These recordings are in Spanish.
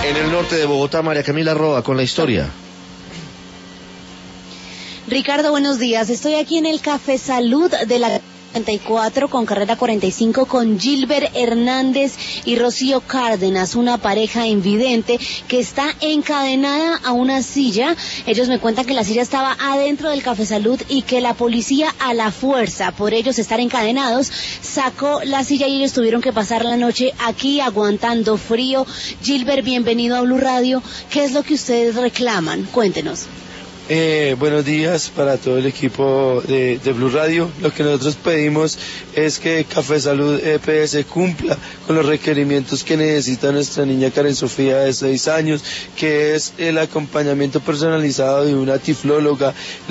En el norte de Bogotá, María Camila Roa con la historia. Ricardo, buenos días. Estoy aquí en el Café Salud de la 44 con carrera 45 con Gilbert Hernández y Rocío Cárdenas, una pareja invidente que está encadenada a una silla. Ellos me cuentan que la silla estaba adentro del Café Salud y que la policía, a la fuerza, por ellos estar encadenados, sacó la silla y ellos tuvieron que pasar la noche aquí aguantando frío. Gilbert, bienvenido a Blue Radio. ¿Qué es lo que ustedes reclaman? Cuéntenos. Buenos días para todo el equipo de Blue Radio. Lo que nosotros pedimos es que Café Salud EPS cumpla con los requerimientos que necesita nuestra niña Karen Sofía de 6 años, que es el acompañamiento personalizado de una tiflóloga,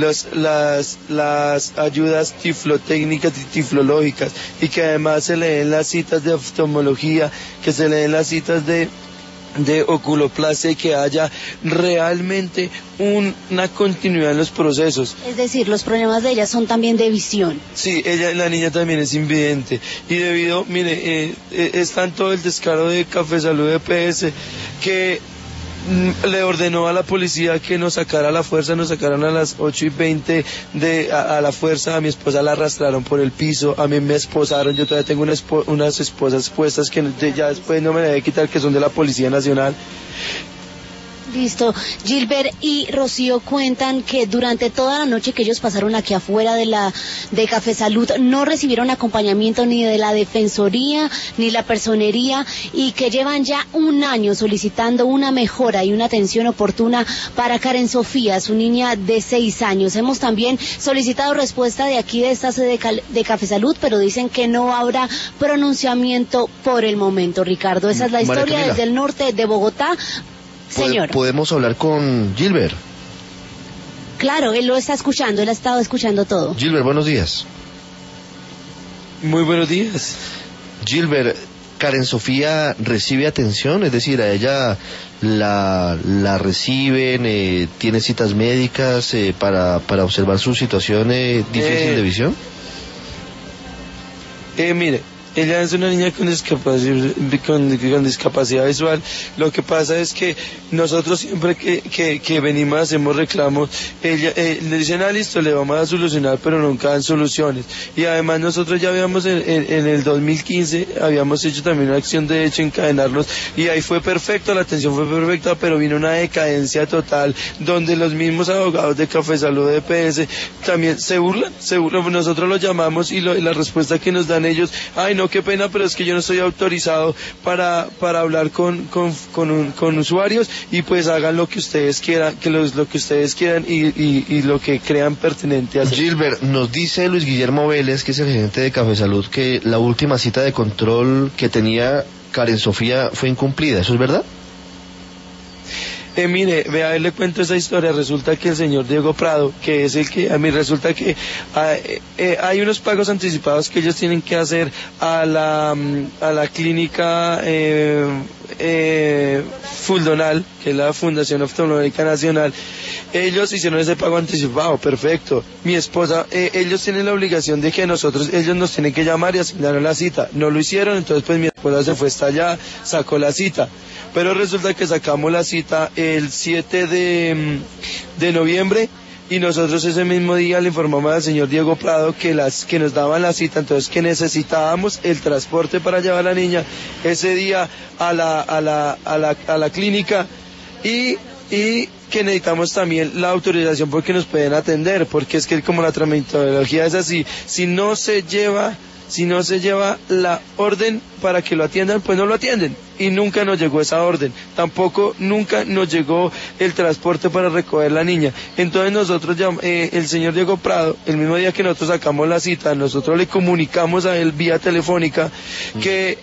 las ayudas tiflotécnicas y tiflológicas, y que además se le den las citas de oftalmología, que se le den las citas de oculoplasia y que haya realmente una continuidad en los procesos. Es decir, los problemas de ella son también de visión. Sí, la niña también es invidente y debido, es tanto el descaro de Café Salud EPS que le ordenó a la policía que nos sacara a la fuerza, nos sacaron a las 8:20 a la fuerza. A mi esposa la arrastraron por el piso, a mí me esposaron. Yo todavía tengo unas esposas puestas que ya después no me debe quitar, que son de la Policía Nacional. Listo. Gilbert y Rocío cuentan que durante toda la noche que ellos pasaron aquí afuera de Café Salud no recibieron acompañamiento ni de la Defensoría ni la Personería, y que llevan ya un año solicitando una mejora y una atención oportuna para Karen Sofía, su niña de 6 años. Hemos también solicitado respuesta de aquí de esta sede de Café Salud, pero dicen que no habrá pronunciamiento por el momento. Ricardo, esa es la historia desde el norte de Bogotá. Señor. ¿Podemos hablar con Gilbert? Claro, él lo está escuchando, él ha estado escuchando todo. Gilbert, buenos días. Muy buenos días. Gilbert, ¿Karen Sofía recibe atención? Es decir, ¿a ella la reciben, tiene citas médicas para observar su situación difícil de visión? Mire, ella es una niña con discapacidad visual. Lo que pasa es que nosotros siempre que venimos hacemos reclamos, le dicen, listo, le vamos a solucionar, pero nunca dan soluciones. Y además nosotros ya habíamos en el 2015, habíamos hecho también una acción de hecho, encadenarlos, y ahí fue perfecto, la atención fue perfecta, pero vino una decadencia total, donde los mismos abogados de Café Salud EPS también se burlan. Nosotros los llamamos y la respuesta que nos dan ellos, ay no, qué pena, pero es que yo no estoy autorizado para hablar con usuarios, y pues hagan lo que ustedes quieran, lo que ustedes quieran y lo que crean pertinente hacer. Gilbert, nos dice Luis Guillermo Vélez, que es el gerente de Café Salud, que la última cita de control que tenía Karen Sofía fue incumplida. ¿Eso es verdad? Mire, vea, le cuento esa historia. Resulta que el señor Diego Prado, que es el que, a mí resulta que hay unos pagos anticipados que ellos tienen que hacer a la clínica Fuldonal, que es la Fundación Oftalmológica Nacional. Ellos hicieron ese pago anticipado, perfecto. Mi esposa, ellos tienen la obligación de que ellos nos tienen que llamar y asignaron la cita. No lo hicieron, entonces pues mi esposa se fue hasta allá, sacó la cita. Pero resulta que sacamos la cita el 7 de noviembre, y nosotros ese mismo día le informamos al señor Diego Prado que nos daban la cita, entonces que necesitábamos el transporte para llevar a la niña ese día a la clínica, y que necesitamos también la autorización porque nos pueden atender, porque es que como la tramitología es así, si no se lleva la orden para que lo atiendan, pues no lo atienden, y nunca nos llegó esa orden, tampoco nunca nos llegó el transporte para recoger la niña. Entonces nosotros, el señor Diego Prado, el mismo día que nosotros sacamos la cita, nosotros le comunicamos a él vía telefónica que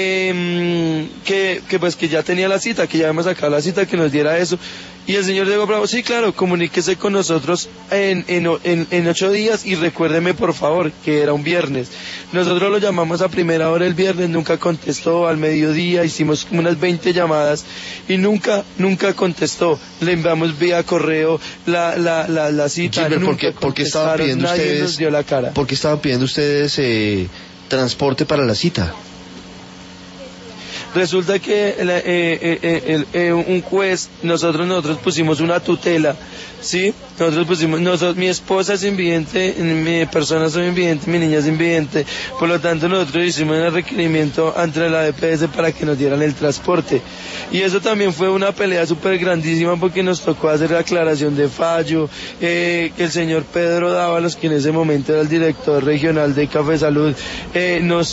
pues que ya tenía la cita, que ya habíamos sacado la cita, que nos diera eso. Y el señor Diego Bravo, sí, claro, comuníquese con nosotros en 8 días y recuérdeme por favor que era un viernes. Nosotros lo llamamos a primera hora el viernes, nunca contestó. Al mediodía hicimos unas 20 llamadas y nunca contestó. Le enviamos vía correo la cita. Gilbert, ¿por qué estaban pidiendo nadie nos dio la cara? ¿Por qué estaban pidiendo ustedes transporte para la cita? Resulta que un juez, nosotros pusimos una tutela, ¿sí? Mi esposa es invidente, mi persona soy invidente, mi niña es invidente, por lo tanto nosotros hicimos un requerimiento ante la EPS para que nos dieran el transporte. Y eso también fue una pelea súper grandísima porque nos tocó hacer la aclaración de fallo, que el señor Pedro Dávalos, que en ese momento era el director regional de Café Salud, nos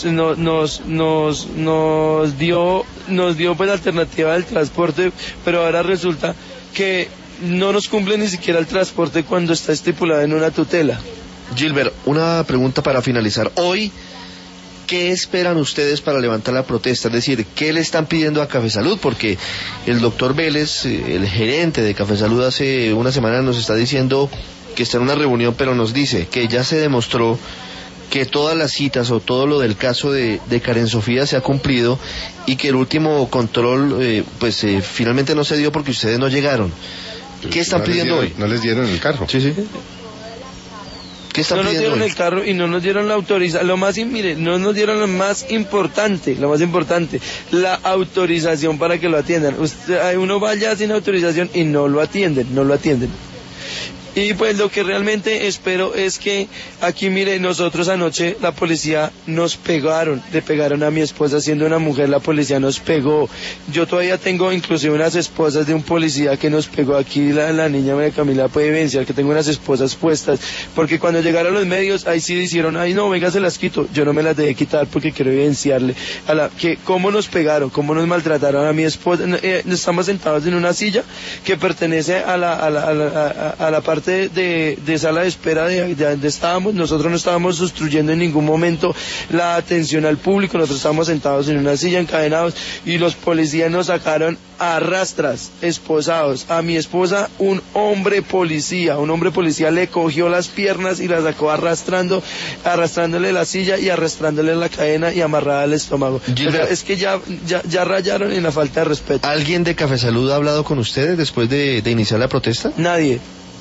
dio pues la alternativa del transporte, pero ahora resulta que no nos cumple ni siquiera el transporte cuando está estipulado en una tutela. Gilbert, una pregunta para finalizar. Hoy, ¿qué esperan ustedes para levantar la protesta? Es decir, ¿qué le están pidiendo a Café Salud? Porque el doctor Vélez, el gerente de Café Salud, hace una semana nos está diciendo que está en una reunión, pero nos dice que ya se demostró que todas las citas o todo lo del caso de Karen Sofía se ha cumplido y que el último control finalmente no se dio porque ustedes no llegaron. ¿Qué están pidiendo hoy? No les dieron el carro. Sí. ¿Qué están pidiendo hoy? No nos dieron el carro y no nos dieron la autorización. No nos dieron lo más importante, la autorización para que lo atiendan. Uno vaya sin autorización y no lo atienden. Y pues lo que realmente espero es que aquí, mire, nosotros anoche la policía le pegaron a mi esposa siendo una mujer, la policía nos pegó. Yo todavía tengo inclusive unas esposas de un policía que nos pegó aquí, la niña María Camila puede evidenciar que tengo unas esposas puestas, porque cuando llegaron los medios, ahí sí dijeron, no, venga, se las quito. Yo no me las dejé quitar porque quiero evidenciarle que cómo nos pegaron, cómo nos maltrataron a mi esposa. Estamos sentados en una silla que pertenece a la parte de sala de espera de donde estábamos. Nosotros no estábamos obstruyendo en ningún momento la atención al público, nosotros estábamos sentados en una silla encadenados y los policías nos sacaron a rastras, esposados. A mi esposa un hombre policía le cogió las piernas y la sacó arrastrándole la silla y arrastrándole la cadena y amarrada al estómago. Pero es que ya rayaron en la falta de respeto. ¿Alguien de Café Salud ha hablado con ustedes después de iniciar la protesta? Nadie.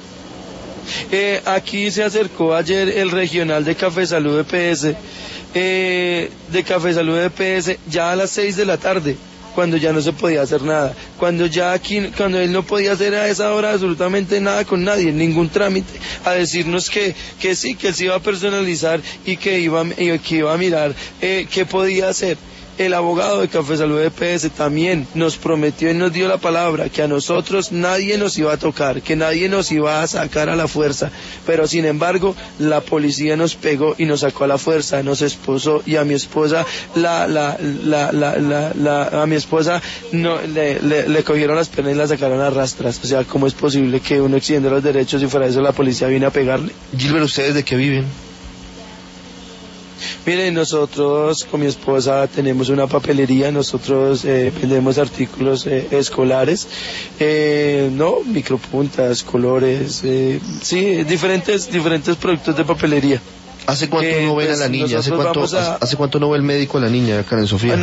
Aquí se acercó ayer el regional de Café Salud EPS, ya a las 6 de la tarde, cuando ya no se podía hacer nada, cuando él no podía hacer a esa hora absolutamente nada con nadie, ningún trámite, a decirnos que sí, que él se iba a personalizar y que iba a mirar qué podía hacer. El abogado de Café Salud EPS también nos prometió y nos dio la palabra que a nosotros nadie nos iba a tocar, que nadie nos iba a sacar a la fuerza, pero sin embargo la policía nos pegó y nos sacó a la fuerza, nos esposó y a mi esposa le cogieron las piernas y la sacaron a rastras. O sea, ¿cómo es posible que uno extienda los derechos y fuera de eso la policía viene a pegarle? Gilbert, ¿ustedes de qué viven? Miren, nosotros con mi esposa tenemos una papelería, nosotros vendemos artículos escolares, micropuntas, colores, diferentes productos de papelería. ¿Hace cuánto no ven a la niña? ¿Hace cuánto no ve el médico a la niña, Karen Sofía?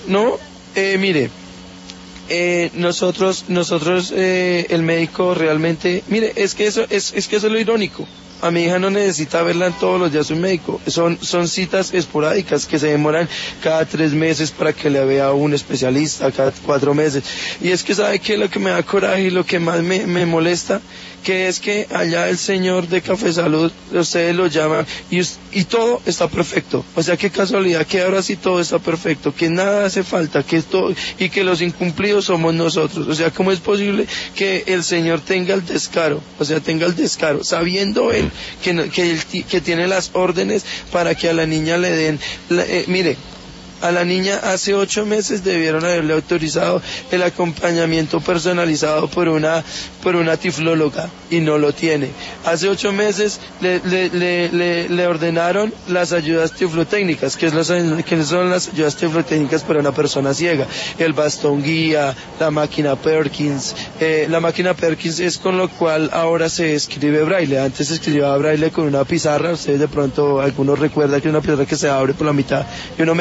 Nosotros el médico realmente, mire, es que eso es lo irónico. A mi hija no necesita verla todos los días un médico, son citas esporádicas que se demoran cada 3 meses para que le vea un especialista, cada 4 meses. Y es que ¿sabe qué? Lo que me da coraje y lo que más me molesta, que es que allá el señor de Café Salud, ustedes lo llaman y todo está perfecto. O sea, qué casualidad que ahora sí todo está perfecto, que nada hace falta, que todo, y que los incumplidos somos nosotros. O sea, ¿cómo es posible que el señor tenga el descaro, sabiendo él que tiene las órdenes para que a la niña le den, mire, a la niña hace 8 meses debieron haberle autorizado el acompañamiento personalizado por una tiflóloga y no lo tiene. Hace 8 meses le ordenaron las ayudas tiflotécnicas, que son las ayudas tiflotécnicas para una persona ciega, el bastón guía, la máquina Perkins. La máquina Perkins es con lo cual ahora se escribe braille. Antes se escribía braille con una pizarra, ustedes de pronto algunos recuerdan que es una pizarra que se abre por la mitad y uno mete la hoja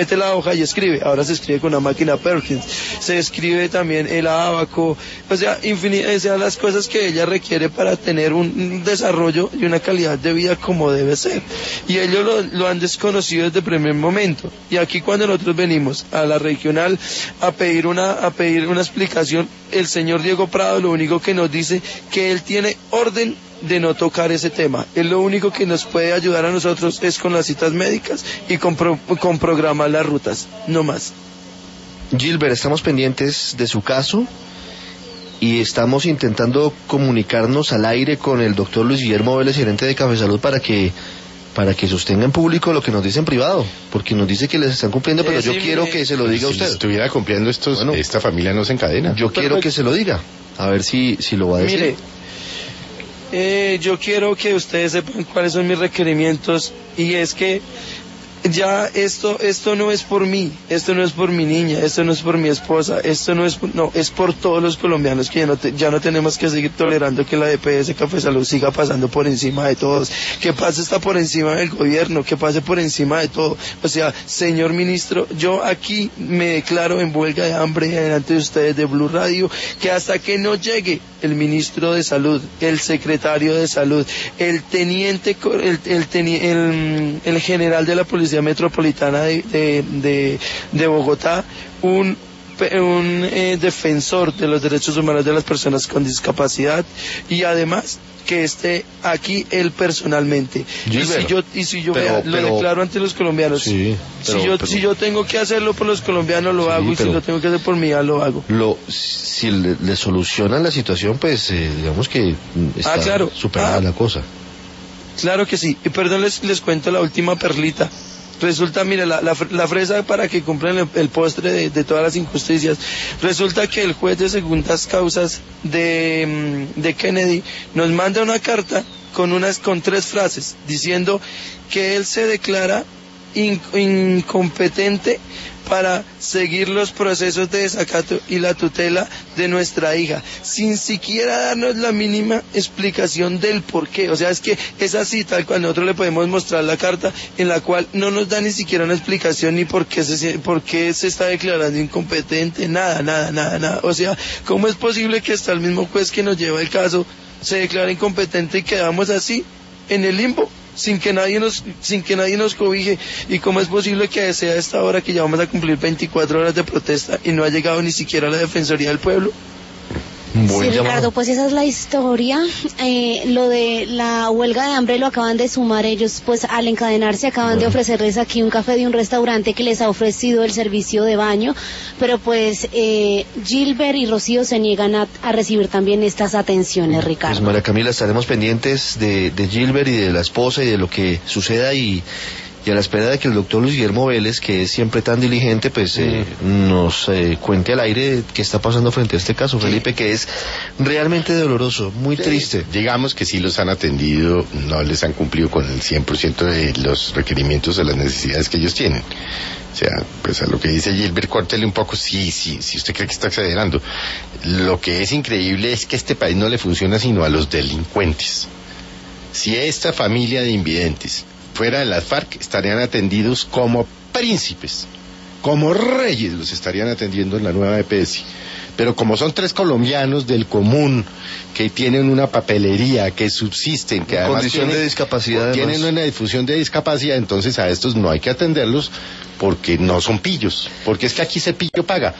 hoja y escribe. Ahora se escribe con una máquina Perkins. Se escribe también el ábaco. O sea, las cosas que ella requiere para tener un desarrollo y una calidad de vida como debe ser. Y ellos lo han desconocido desde el primer momento. Y aquí cuando nosotros venimos a la regional a pedir una explicación, el señor Diego Prado lo único que nos dice que él tiene orden de no tocar ese tema. Él lo único que nos puede ayudar a nosotros es con las citas médicas y con programar las rutas, no más. Gilbert, estamos pendientes de su caso y estamos intentando comunicarnos al aire con el doctor Luis Guillermo Vélez, gerente de Café Salud, para que sostenga en público lo que nos dice en privado, porque nos dice que les están cumpliendo, pero yo quiero que se lo diga a usted. Si estuviera cumpliendo esta familia no se encadena. Yo quiero que se lo diga, a ver si lo va a decir. Mire, yo quiero que ustedes sepan cuáles son mis requerimientos, y es que ya esto no es por mí, esto no es por mi niña, esto no es por mi esposa, es por todos los colombianos, que ya no tenemos que seguir tolerando que la EPS Café Salud siga pasando por encima de todos, que pase está por encima del gobierno, que pase por encima de todo. O sea, señor ministro, yo aquí me declaro en huelga de hambre delante de ustedes de Blue Radio, que hasta que no llegue el ministro de Salud, el secretario de Salud, el teniente, el general de la Policía Metropolitana de Bogotá, un defensor de los derechos humanos de las personas con discapacidad, y además que esté aquí él personalmente. Gilbert, si yo lo declaro ante los colombianos. Sí, si yo tengo que hacerlo por los colombianos, lo hago, y si lo tengo que hacer por mí, lo hago. Si le solucionan la situación, pues digamos que está superada la cosa. Claro que sí. Y perdón, les cuento la última perlita. Resulta, mire, la fresa para que cumplan el postre de todas las injusticias. Resulta que el juez de segundas causas de Kennedy nos manda una carta con 3 frases diciendo que él se declara incompetente para seguir los procesos de desacato y la tutela de nuestra hija, sin siquiera darnos la mínima explicación del por qué. O sea, es que es así, tal cual nosotros le podemos mostrar la carta en la cual no nos da ni siquiera una explicación ni por qué se está declarando incompetente, nada. O sea, ¿cómo es posible que hasta el mismo juez que nos lleva el caso se declare incompetente y quedamos así, en el limbo? Sin que nadie nos cobije? ¿Y cómo es posible que sea esta hora que ya vamos a cumplir 24 horas de protesta y no ha llegado ni siquiera la Defensoría del Pueblo? Sí, Ricardo, pues esa es la historia. Lo de la huelga de hambre lo acaban de sumar ellos, pues al encadenarse acaban de ofrecerles aquí un café de un restaurante que les ha ofrecido el servicio de baño, pero pues Gilbert y Rocío se niegan a recibir también estas atenciones, Ricardo. Pues María Camila, estaremos pendientes de Gilbert y de la esposa y de lo que suceda, y a la espera de que el doctor Luis Guillermo Vélez, que es siempre tan diligente, pues nos cuente al aire qué está pasando frente a este caso, Felipe, que es realmente doloroso, muy triste. Digamos que sí los han atendido, no les han cumplido con el 100% de los requerimientos o las necesidades que ellos tienen. O sea, pues a lo que dice Gilbert, córtele un poco, si usted cree que está exagerando. Lo que es increíble es que este país no le funciona sino a los delincuentes. Si esta familia de invidentes fuera de las FARC, estarían atendidos como príncipes, como reyes, los estarían atendiendo en la nueva EPS. Pero como son 3 colombianos del común, que tienen una papelería, que subsisten, que además tienen una difusión de discapacidad, entonces a estos no hay que atenderlos porque no son pillos, porque es que aquí ese pillo paga.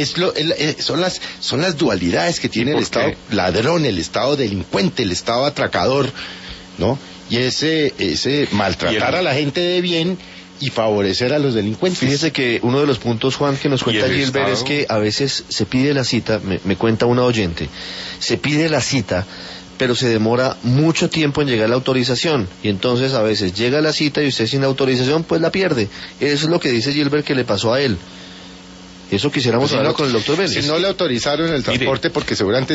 Son las dualidades que tiene el Estado ladrón, el Estado delincuente, el Estado atracador, ¿no? Y ese maltratar a la gente de bien y favorecer a los delincuentes. Fíjese que uno de los puntos, Juan, que nos cuenta Gilbert es que a veces se pide la cita, me cuenta una oyente, se pide la cita, pero se demora mucho tiempo en llegar la autorización, y entonces a veces llega la cita y usted sin autorización pues la pierde. Eso es lo que dice Gilbert que le pasó a él. Eso quisiéramos hablar con el doctor Vélez. Si no le autorizaron el transporte, porque seguramente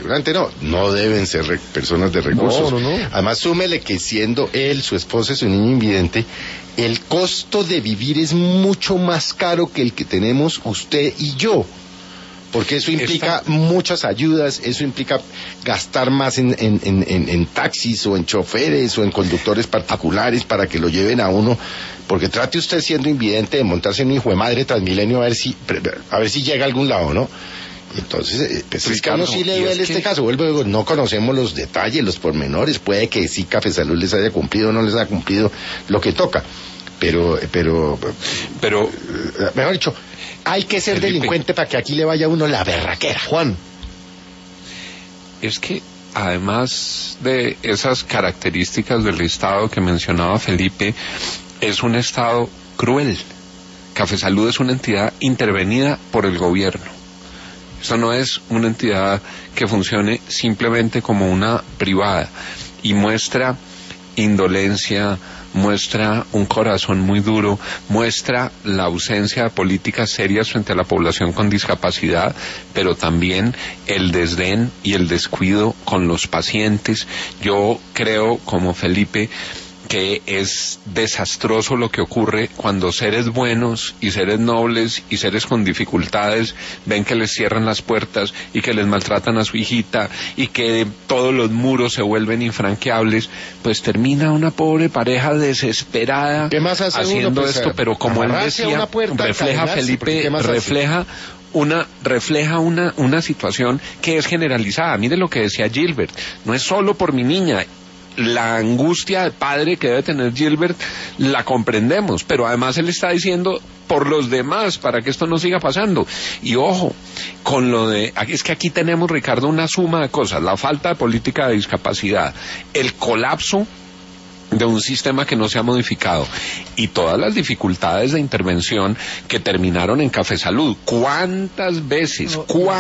no deben ser personas de recursos. No. Además, súmele que siendo él, su esposa y su niño invidente, el costo de vivir es mucho más caro que el que tenemos usted y yo. porque eso implica muchas ayudas, eso implica gastar más en taxis o en choferes o en conductores particulares para que lo lleven a uno, porque trate usted siendo invidente de montarse en un hijo de madre Transmilenio a ver si llega a algún lado, ¿no? Entonces, pues Ricardo, sí le duele este caso, vuelvo, no conocemos los detalles, los pormenores, puede que sí Café Salud les haya cumplido o no les haya cumplido lo que toca, pero mejor dicho, hay que ser Felipe, delincuente para que aquí le vaya a uno la berraquera. Juan. Es que además de esas características del Estado que mencionaba Felipe, es un Estado cruel. Café Salud es una entidad intervenida por el gobierno. Esto no es una entidad que funcione simplemente como una privada, y muestra indolencia, muestra un corazón muy duro, muestra la ausencia de políticas serias frente a la población con discapacidad, pero también el desdén y el descuido con los pacientes. Yo creo, como Felipe, que es desastroso lo que ocurre cuando seres buenos y seres nobles y seres con dificultades ven que les cierran las puertas y que les maltratan a su hijita y que todos los muros se vuelven infranqueables, pues termina una pobre pareja desesperada haciendo esto, pero como él decía, refleja, Felipe, refleja una situación que es generalizada. Mire lo que decía Gilbert, no es solo por mi niña. La angustia de padre que debe tener Gilbert la comprendemos, pero además él está diciendo por los demás, para que esto no siga pasando. Y ojo, con lo de, es que aquí tenemos, Ricardo, una suma de cosas: la falta de política de discapacidad, el colapso de un sistema que no se ha modificado y todas las dificultades de intervención que terminaron en Café Salud. ¿Cuántas veces,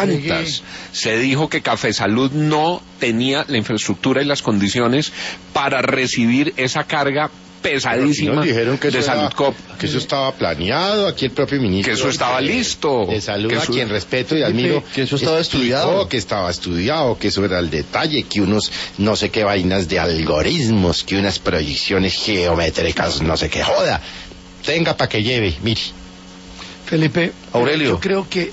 se dijo que Café Salud no tenía la infraestructura y las condiciones para recibir esa carga pesadísima de Salud Cop? Que eso estaba planeado, aquí el propio ministro, que eso estaba listo, de Salud, a quien respeto y admiro, que eso estaba estudiado, que eso era el detalle, que unos no sé qué vainas de algoritmos, que unas proyecciones geométricas, no sé qué, joda, tenga para que lleve, mire. Felipe, Aurelio, yo creo que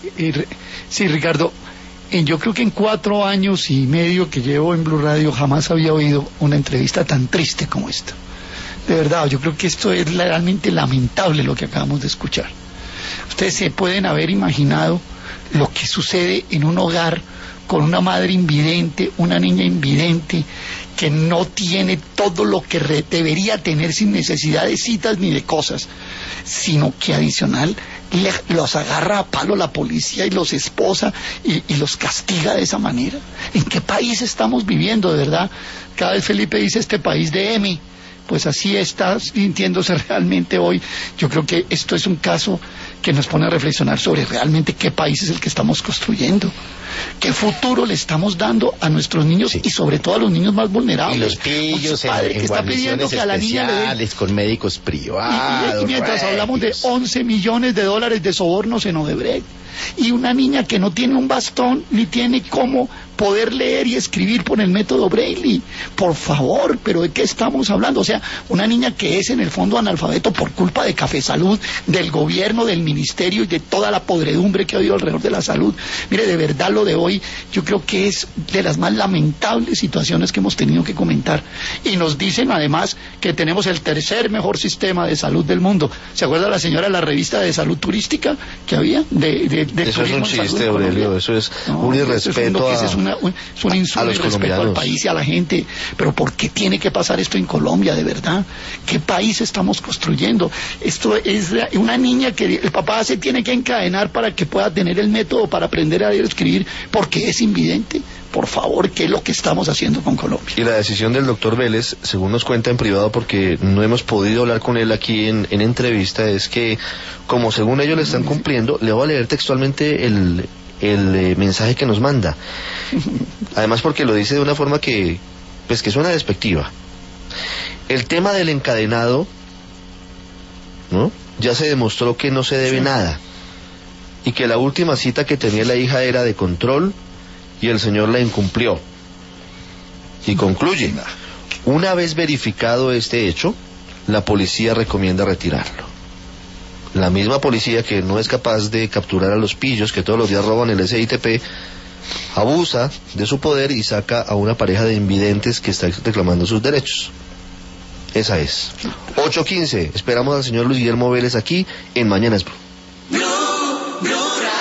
sí, Ricardo, yo creo que en 4 años y medio que llevo en Blue Radio jamás había oído una entrevista tan triste como esta. De verdad, yo creo que esto es realmente lamentable lo que acabamos de escuchar. Ustedes se pueden haber imaginado lo que sucede en un hogar con una madre invidente, una niña invidente, que no tiene todo lo que debería tener sin necesidad de citas ni de cosas, sino que adicional los agarra a palo la policía y los esposa y los castiga de esa manera. ¿En qué país estamos viviendo, de verdad? Cada vez Felipe dice este país de Emi. Pues así está sintiéndose realmente hoy. Yo creo que esto es un caso que nos pone a reflexionar sobre realmente qué país es el que estamos construyendo, qué futuro le estamos dando a nuestros niños, sí, y sobre todo a los niños más vulnerables. Y los pillos que está pidiendo que a la niña le den, con médicos privados. Y mientras hablamos de 11 millones de dólares de sobornos en Odebrecht, y una niña que no tiene un bastón ni tiene cómo poder leer y escribir por el método Braille. Por favor, pero ¿de qué estamos hablando? O sea, una niña que es en el fondo analfabeto por culpa de Café Salud, del gobierno, del ministerio y de toda la podredumbre que ha habido alrededor de la salud. Mire, de verdad lo de hoy yo creo que es de las más lamentables situaciones que hemos tenido que comentar. Y nos dicen además que tenemos el tercer mejor sistema de salud del mundo. ¿Se acuerda la señora de la revista de salud turística que había? Eso es un chiste, Aurelio, eso es un irrespeto es un insulto y respeto al país y a la gente. Pero ¿por qué tiene que pasar esto en Colombia, de verdad? ¿Qué país estamos construyendo? Esto es una niña que el papá se tiene que encadenar para que pueda tener el método para aprender a leer y escribir porque es invidente. Por favor, ¿qué es lo que estamos haciendo con Colombia? Y la decisión del doctor Vélez, según nos cuenta en privado, porque no hemos podido hablar con él aquí en entrevista, es que, como según ellos le están cumpliendo, le voy a leer textualmente el mensaje que nos manda. Además porque lo dice de una forma que suena despectiva. El tema del encadenado, ¿no?, ya se demostró que no se debe nada, y que la última cita que tenía la hija era de control, y el señor la incumplió. Y concluye: una vez verificado este hecho, la policía recomienda retirarlo. la misma policía que no es capaz de capturar a los pillos que todos los días roban el SITP, abusa de su poder y saca a una pareja de invidentes que está reclamando sus derechos. Esa es. 8:15. Esperamos al señor Luis Guillermo Vélez aquí en Mañanas Blue.